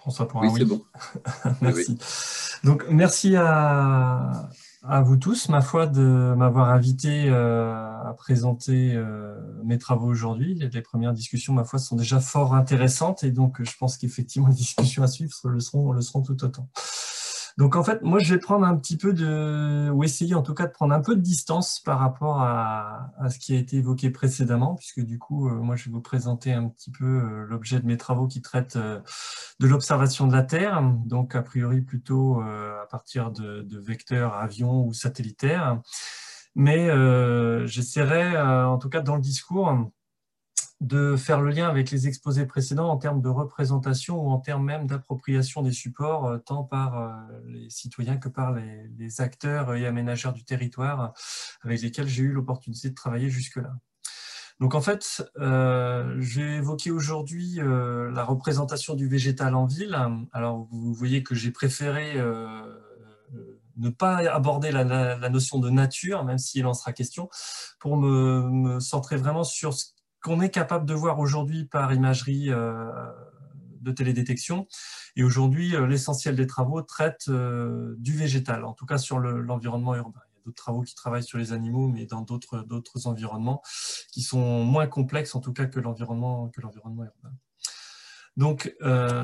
Prends ça pour un Oui, c'est oui. bon. Oui, oui. Merci. Donc, merci à vous tous, ma foi, de m'avoir invité à présenter mes travaux aujourd'hui. Les premières discussions, ma foi, sont déjà fort intéressantes et donc je pense qu'effectivement, les discussions à suivre le seront tout autant. Donc, en fait, moi, je vais prendre un petit peu ou essayer en tout cas de prendre un peu de distance par rapport à ce qui a été évoqué précédemment, puisque du coup, moi, je vais vous présenter un petit peu l'objet de mes travaux qui traitent de l'observation de la Terre, donc a priori plutôt à partir de vecteurs avions ou satellitaires. Mais j'essaierai, en tout cas dans le discours, de faire le lien avec les exposés précédents en termes de représentation ou en termes même d'appropriation des supports, tant par les citoyens que par les acteurs et aménageurs du territoire avec lesquels j'ai eu l'opportunité de travailler jusque-là. Donc en fait, je vais évoquer aujourd'hui la représentation du végétal en ville. Alors vous voyez que j'ai préféré ne pas aborder la notion de nature, même s'il en sera question, pour me centrer vraiment sur ce qu'on est capable de voir aujourd'hui par imagerie de télédétection. Et aujourd'hui, l'essentiel des travaux traite du végétal, en tout cas sur l'environnement urbain. Il y a d'autres travaux qui travaillent sur les animaux, mais dans d'autres environnements qui sont moins complexes, en tout cas que l'environnement urbain. Donc,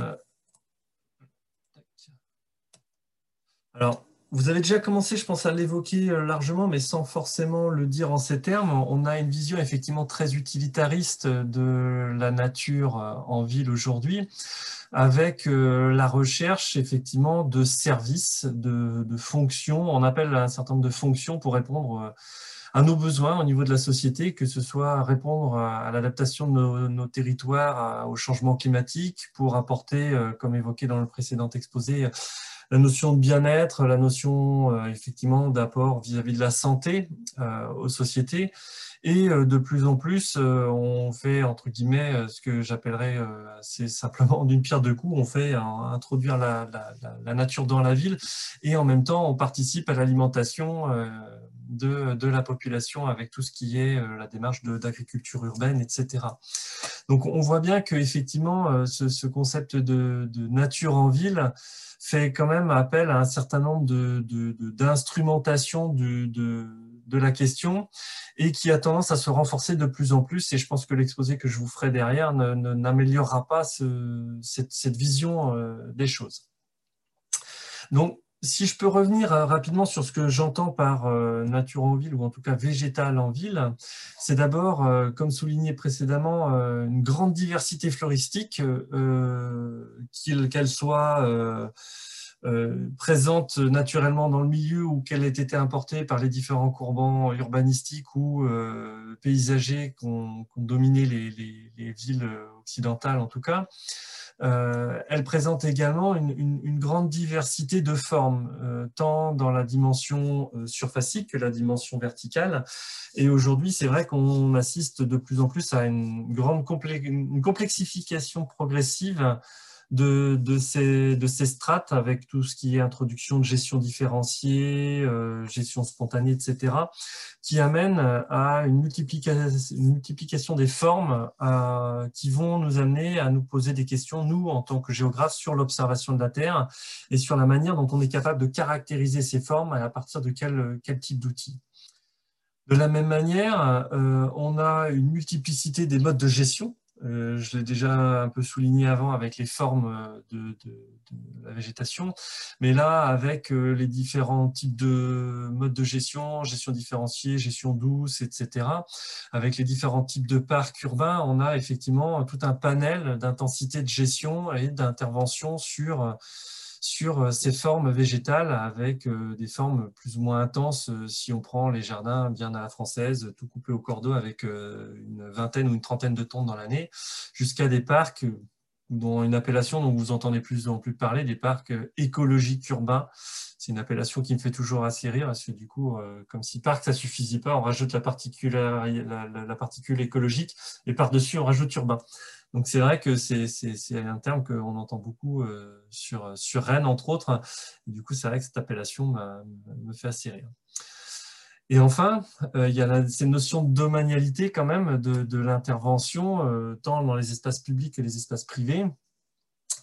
alors, vous avez déjà commencé, je pense, à l'évoquer largement, mais sans forcément le dire en ces termes. On a une vision effectivement très utilitariste de la nature en ville aujourd'hui, avec la recherche effectivement de services, de fonctions. On appelle un certain nombre de fonctions pour répondre à nos besoins au niveau de la société, que ce soit répondre à l'adaptation de nos territoires au changement climatique, pour apporter, comme évoqué dans le précédent exposé, la notion de bien-être, la notion effectivement d'apport vis-à-vis de la santé aux sociétés. Et de plus en plus, on fait, entre guillemets, ce que j'appellerais assez simplement d'une pierre deux coups, on fait introduire la nature dans la ville et en même temps, on participe à l'alimentation de la population avec tout ce qui est la démarche d'agriculture urbaine, etc. Donc, on voit bien qu'effectivement, ce concept de nature en ville fait quand même appel à un certain nombre d'instrumentation de la question et qui a tendance à se renforcer de plus en plus. Et je pense que l'exposé que je vous ferai derrière n'améliorera pas cette vision des choses. Donc, si je peux revenir rapidement sur ce que j'entends par nature en ville, ou en tout cas végétal en ville, c'est d'abord, comme souligné précédemment, une grande diversité floristique, qu'elle soit présente naturellement dans le milieu ou qu'elle ait été importée par les différents courants urbanistiques ou paysagers qu'ont dominé les villes occidentales en tout cas. Elle présente également une grande diversité de formes, tant dans la dimension surfacique que la dimension verticale. Et aujourd'hui, c'est vrai qu'on assiste de plus en plus à une complexification progressive de ces strates avec tout ce qui est introduction de gestion différenciée, gestion spontanée, etc., qui amène à une multiplication des formes qui vont nous amener à nous poser des questions, nous, en tant que géographes, sur l'observation de la Terre et sur la manière dont on est capable de caractériser ces formes à partir de quel type d'outils. De la même manière, on a une multiplicité des modes de gestion. Je l'ai déjà un peu souligné avant avec les formes de la végétation, mais là, avec les différents types de modes de gestion, gestion différenciée, gestion douce, etc., avec les différents types de parcs urbains, on a effectivement tout un panel d'intensité de gestion et d'intervention sur ces formes végétales avec des formes plus ou moins intenses si on prend les jardins bien à la française, tout coupé au cordeau avec une vingtaine ou une trentaine de tonnes dans l'année, jusqu'à des parcs dont une appellation dont vous entendez plus en plus parler, des parcs écologiques urbains. C'est une appellation qui me fait toujours assez rire, parce que du coup, comme si parc, ça suffisait pas, on rajoute la particule écologique, et par-dessus, on rajoute urbain. Donc c'est vrai que c'est un terme qu'on entend beaucoup sur Rennes, entre autres. Et du coup, c'est vrai que cette appellation me fait assez rire. Et enfin, il y a cette notion de domanialité quand même de l'intervention, tant dans les espaces publics que les espaces privés.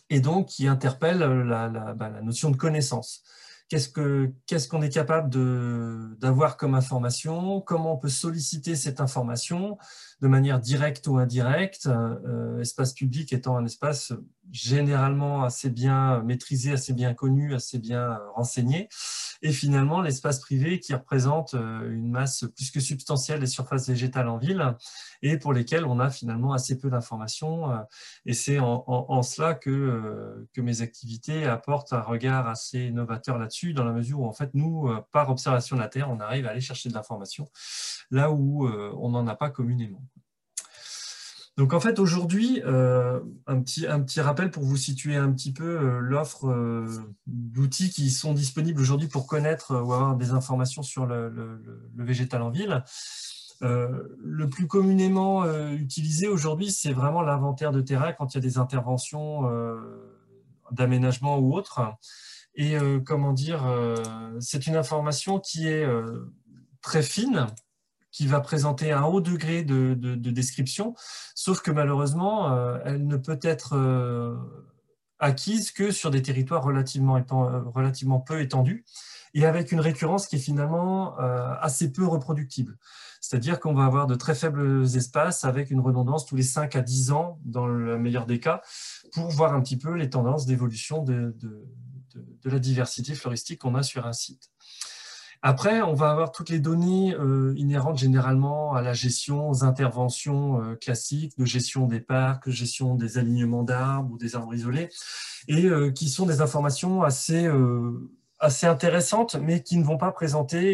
et donc qui interpelle la notion de connaissance. Qu'est-ce qu'on est capable d'avoir comme information, comment on peut solliciter cette information de manière directe ou indirecte, espace public étant un espace généralement assez bien maîtrisé, assez bien connu, assez bien renseigné, et finalement l'espace privé qui représente une masse plus que substantielle des surfaces végétales en ville et pour lesquelles on a finalement assez peu d'informations, et c'est en cela que mes activités apportent un regard assez novateur là-dessus, dans la mesure où en fait nous, par observation de la Terre, on arrive à aller chercher de l'information là où on n'en a pas communément. Donc en fait aujourd'hui, un petit rappel pour vous situer un petit peu l'offre d'outils qui sont disponibles aujourd'hui pour connaître ou avoir des informations sur le végétal en ville. Le plus communément utilisé aujourd'hui, c'est vraiment l'inventaire de terrain quand il y a des interventions d'aménagement ou autres. Et comment dire, c'est une information qui est très fine, qui va présenter un haut degré de description, sauf que malheureusement, elle ne peut être acquise que sur des territoires relativement peu étendus et avec une récurrence qui est finalement assez peu reproductible. C'est-à-dire qu'on va avoir de très faibles espaces avec une redondance tous les 5 à 10 ans, dans le meilleur des cas, pour voir un petit peu les tendances d'évolution de la diversité floristique qu'on a sur un site. Après, on va avoir toutes les données inhérentes généralement à la gestion, aux interventions classiques de gestion des parcs, gestion des alignements d'arbres ou des arbres isolés, et qui sont des informations assez intéressantes, mais qui ne vont pas présenter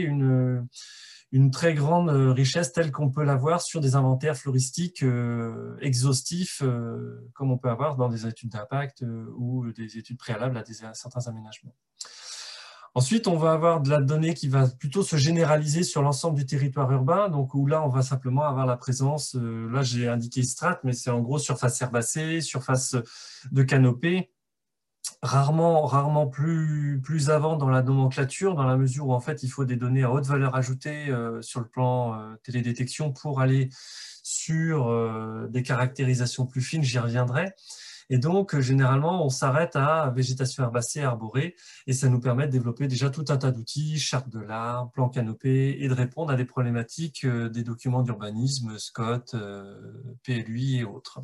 une très grande richesse telle qu'on peut l'avoir sur des inventaires floristiques exhaustifs, comme on peut avoir dans des études d'impact ou des études préalables à certains aménagements. Ensuite, on va avoir de la donnée qui va plutôt se généraliser sur l'ensemble du territoire urbain, donc où là, on va simplement avoir la présence, là j'ai indiqué strates, mais c'est en gros surface herbacée, surface de canopée, rarement plus avant dans la nomenclature, dans la mesure où en fait il faut des données à haute valeur ajoutée sur le plan télédétection pour aller sur des caractérisations plus fines, j'y reviendrai. Et donc, généralement, on s'arrête à végétation herbacée, arborée, et ça nous permet de développer déjà tout un tas d'outils, charte de l'arbre, plan canopé, et de répondre à des problématiques des documents d'urbanisme, SCOT, PLUI et autres.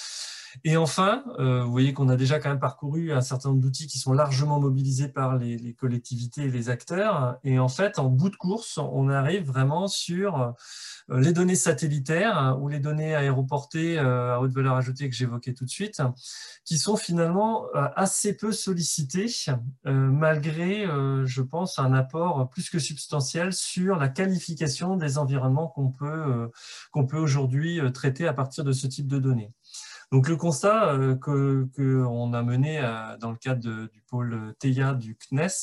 Et enfin, vous voyez qu'on a déjà quand même parcouru un certain nombre d'outils qui sont largement mobilisés par les collectivités et les acteurs. Et en fait, en bout de course, on arrive vraiment sur les données satellitaires ou les données aéroportées à haute valeur ajoutée que j'évoquais tout de suite, qui sont finalement assez peu sollicitées, malgré, je pense, un apport plus que substantiel sur la qualification des environnements qu'on peut aujourd'hui traiter à partir de ce type de données. Donc le constat qu'on a mené dans le cadre du pôle TEIA du CNES,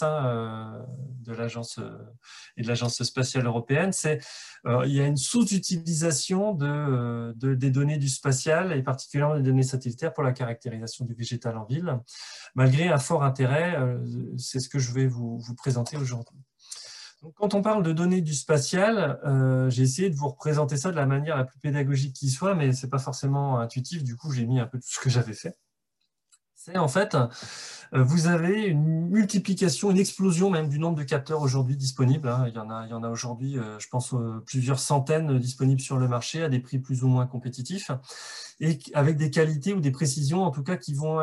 de l'agence et de l'agence spatiale européenne, c'est il y a une sous-utilisation des données du spatial et particulièrement des données satellitaires pour la caractérisation du végétal en ville, malgré un fort intérêt. C'est ce que je vais vous présenter aujourd'hui. Donc, quand on parle de données du spatial, j'ai essayé de vous représenter ça de la manière la plus pédagogique qui soit, mais ce n'est pas forcément intuitif, du coup j'ai mis un peu tout ce que j'avais fait. C'est en fait, vous avez une multiplication, une explosion même du nombre de capteurs aujourd'hui disponibles. Il y en a aujourd'hui, je pense, plusieurs centaines disponibles sur le marché à des prix plus ou moins compétitifs et avec des qualités ou des précisions en tout cas qui vont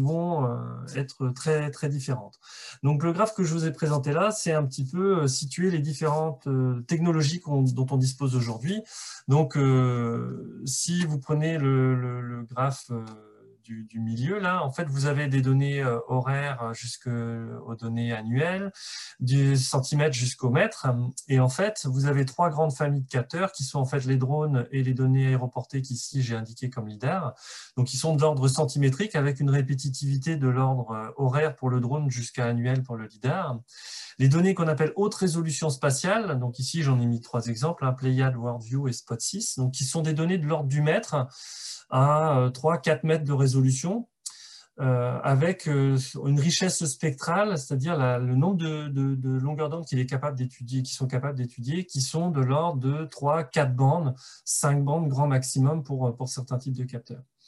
être très, très différentes. Donc le graphe que je vous ai présenté là, c'est un petit peu situer les différentes technologies dont on dispose aujourd'hui. Donc si vous prenez le graphe du milieu, là, en fait, vous avez des données horaires jusqu'aux données annuelles, du centimètre jusqu'au mètre. Et en fait, vous avez 3 grandes familles de capteurs qui sont en fait les drones et les données aéroportées qu'ici j'ai indiquées comme LIDAR. Donc, ils sont de l'ordre centimétrique avec une répétitivité de l'ordre horaire pour le drone jusqu'à annuel pour le LIDAR. Les données qu'on appelle haute résolution spatiale, donc ici j'en ai mis 3 exemples, Pléiade, WorldView et Spot6, donc qui sont des données de l'ordre du mètre à 3-4 mètres de résolution, avec une richesse spectrale, c'est-à-dire le nombre de longueurs d'onde qui sont capables d'étudier, qui sont de l'ordre de 3-4 bandes, 5 bandes grand maximum pour certains types de capteurs.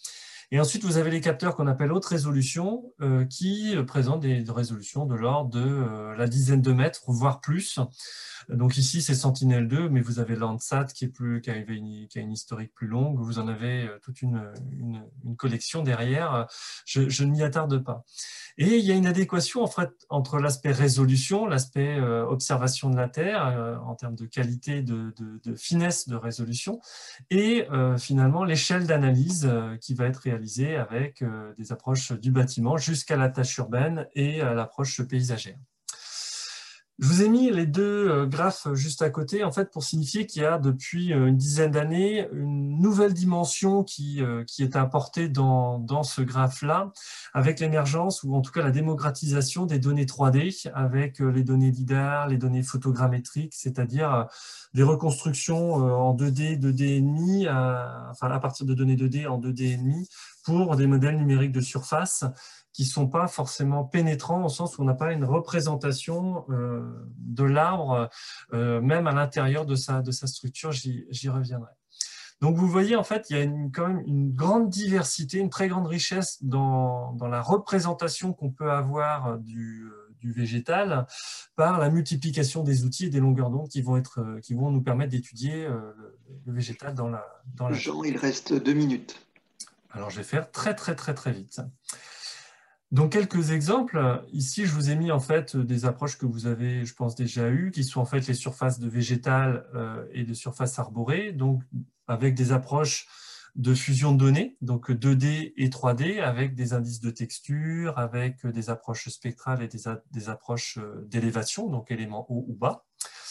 Et ensuite, vous avez les capteurs qu'on appelle haute résolution qui présentent des résolutions de l'ordre de la dizaine de mètres, voire plus. Donc ici, c'est Sentinel-2, mais vous avez Landsat qui a une historique plus longue. Vous en avez toute une collection derrière. Je ne m'y attarde pas. Et il y a une adéquation en fait, entre l'aspect résolution, l'aspect observation de la Terre, en termes de qualité, de finesse de résolution, et finalement l'échelle d'analyse qui va être réalisée avec des approches du bâtiment jusqu'à la tâche urbaine et à l'approche paysagère. Je vous ai mis les deux graphes juste à côté, en fait, pour signifier qu'il y a depuis une dizaine d'années une nouvelle dimension qui est apportée dans ce graphe-là, avec l'émergence ou en tout cas la démocratisation des données 3D, avec les données LIDAR, les données photogrammétriques, c'est-à-dire des reconstructions en 2D, 2D et enfin à partir de données 2D en 2D et demi, pour des modèles numériques de surface qui ne sont pas forcément pénétrants au sens où on n'a pas une représentation de l'arbre, même à l'intérieur de sa structure, j'y reviendrai. Donc vous voyez, en fait, il y a quand même une grande diversité, une très grande richesse dans la représentation qu'on peut avoir du végétal par la multiplication des outils et des longueurs d'onde qui vont nous permettre d'étudier le végétal dans la Jean, il reste 2 minutes. Alors je vais faire très vite. Donc, quelques exemples. Ici, je vous ai mis en fait des approches que vous avez, je pense, déjà eues, qui sont en fait les surfaces de végétales et de surfaces arborées, donc avec des approches de fusion de données, donc 2D et 3D, avec des indices de texture, avec des approches spectrales et des approches d'élévation, donc éléments haut ou bas,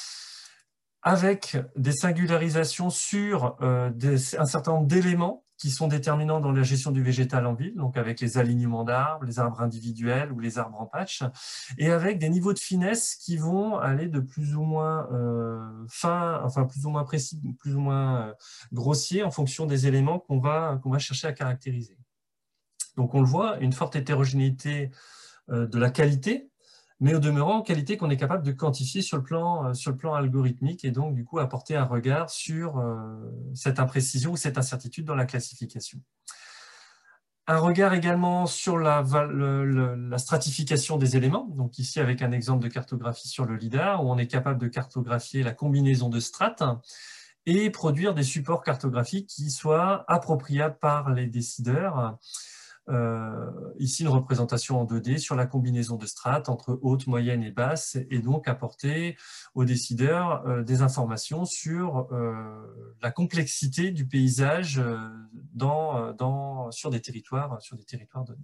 avec des singularisations sur un certain nombre d'éléments qui sont déterminants dans la gestion du végétal en ville, donc avec les alignements d'arbres, les arbres individuels ou les arbres en patch, et avec des niveaux de finesse qui vont aller de plus ou moins fin, enfin plus ou moins précis, plus ou moins grossier en fonction des éléments qu'on va chercher à caractériser. Donc on le voit, une forte hétérogénéité de la qualité, mais au demeurant, qualité qu'on est capable de quantifier sur le plan algorithmique et donc du coup apporter un regard sur cette imprécision ou cette incertitude dans la classification. Un regard également sur la stratification des éléments, donc ici avec un exemple de cartographie sur le LIDAR, où on est capable de cartographier la combinaison de strates et produire des supports cartographiques qui soient appropriables par les décideurs. Ici, une représentation en 2D sur la combinaison de strates entre haute, moyenne et basse, et donc apporter aux décideurs des informations sur la complexité du paysage sur des territoires donnés.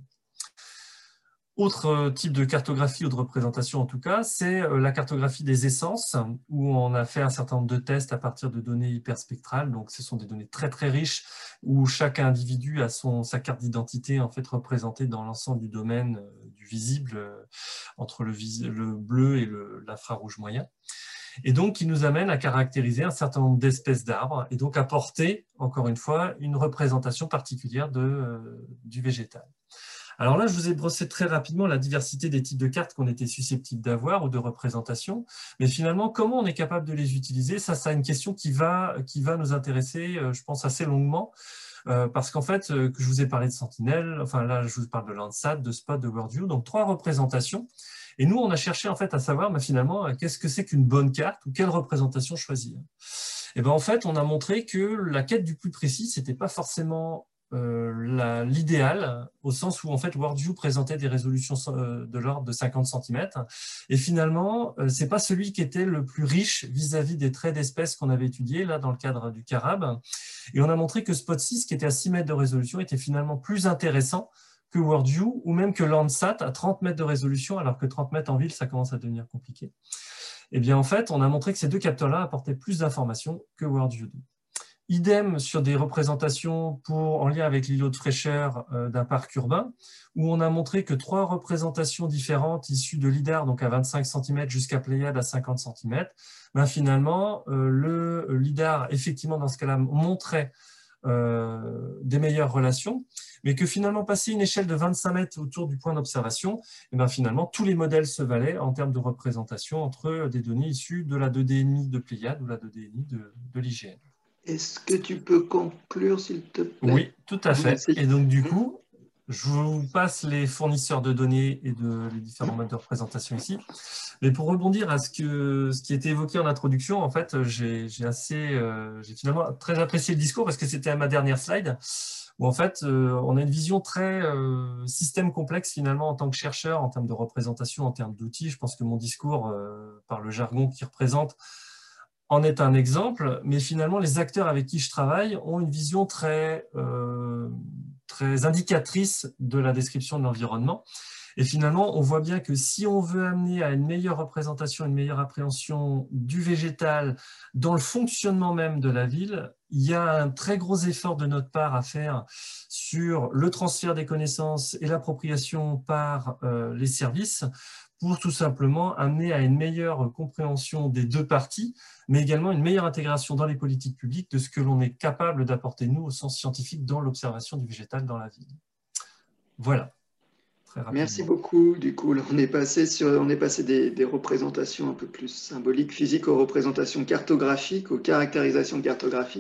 Autre type de cartographie ou de représentation en tout cas, c'est la cartographie des essences, où on a fait un certain nombre de tests à partir de données hyperspectrales. Donc ce sont des données très riches, où chaque individu a sa carte d'identité en fait représentée dans l'ensemble du domaine du visible, entre le bleu et l'infrarouge moyen. Et donc qui nous amène à caractériser un certain nombre d'espèces d'arbres, et donc apporter, encore une fois, une représentation particulière du végétal. Alors là, je vous ai brossé très rapidement la diversité des types de cartes qu'on était susceptibles d'avoir ou de représentation, mais finalement, comment on est capable de les utiliser, ça c'est une question qui va nous intéresser, je pense, assez longuement, parce qu'en fait, que je vous ai parlé de Sentinel, enfin là, je vous parle de Landsat, de Spot, de Worldview, donc 3 représentations, et nous, on a cherché en fait à savoir, finalement, qu'est-ce que c'est qu'une bonne carte ou quelle représentation choisir. Et bien en fait, on a montré que la quête du plus précis, c'était pas forcément l'idéal, au sens où en fait Worldview présentait des résolutions de l'ordre de 50 cm, et finalement c'est pas celui qui était le plus riche vis-à-vis des traits d'espèces qu'on avait étudiés là dans le cadre du CARAB, et on a montré que Spot 6 qui était à 6 mètres de résolution était finalement plus intéressant que Worldview ou même que Landsat à 30 mètres de résolution, alors que 30 mètres en ville ça commence à devenir compliqué. Et bien en fait on a montré que ces deux capteurs-là apportaient plus d'informations que Worldview 2. Idem sur des représentations en lien avec l'îlot de fraîcheur d'un parc urbain, où on a montré que 3 représentations différentes issues de LIDAR, donc à 25 cm jusqu'à Pléiade à 50 cm, finalement, le LIDAR, effectivement, dans ce cas-là, montrait des meilleures relations, mais que finalement, passer une échelle de 25 mètres autour du point d'observation, finalement, tous les modèles se valaient en termes de représentation entre des données issues de la 2D5 de Pléiade ou la 2D5 de l'IGN. Est-ce que tu peux conclure, s'il te plaît? Oui, tout à fait. Merci. Et donc, du coup, je vous passe les fournisseurs de données et les différents modes de représentation ici. Mais pour rebondir à ce qui était évoqué en introduction, en fait, j'ai finalement très apprécié le discours parce que c'était ma dernière slide, où en fait, on a une vision très système complexe finalement en tant que chercheur, en termes de représentation, en termes d'outils. Je pense que mon discours, par le jargon qu'il représente, en est un exemple, mais finalement, les acteurs avec qui je travaille ont une vision très indicatrice de la description de l'environnement. Et finalement, on voit bien que si on veut amener à une meilleure représentation, une meilleure appréhension du végétal dans le fonctionnement même de la ville, il y a un très gros effort de notre part à faire sur le transfert des connaissances et l'appropriation par les services pour tout simplement amener à une meilleure compréhension des deux parties, mais également une meilleure intégration dans les politiques publiques de ce que l'on est capable d'apporter, nous, au sens scientifique, dans l'observation du végétal dans la ville. Voilà, très Merci rapidement. beaucoup. Du coup, là, on est passé des représentations un peu plus symboliques, physiques, aux représentations cartographiques, aux caractérisations cartographiques.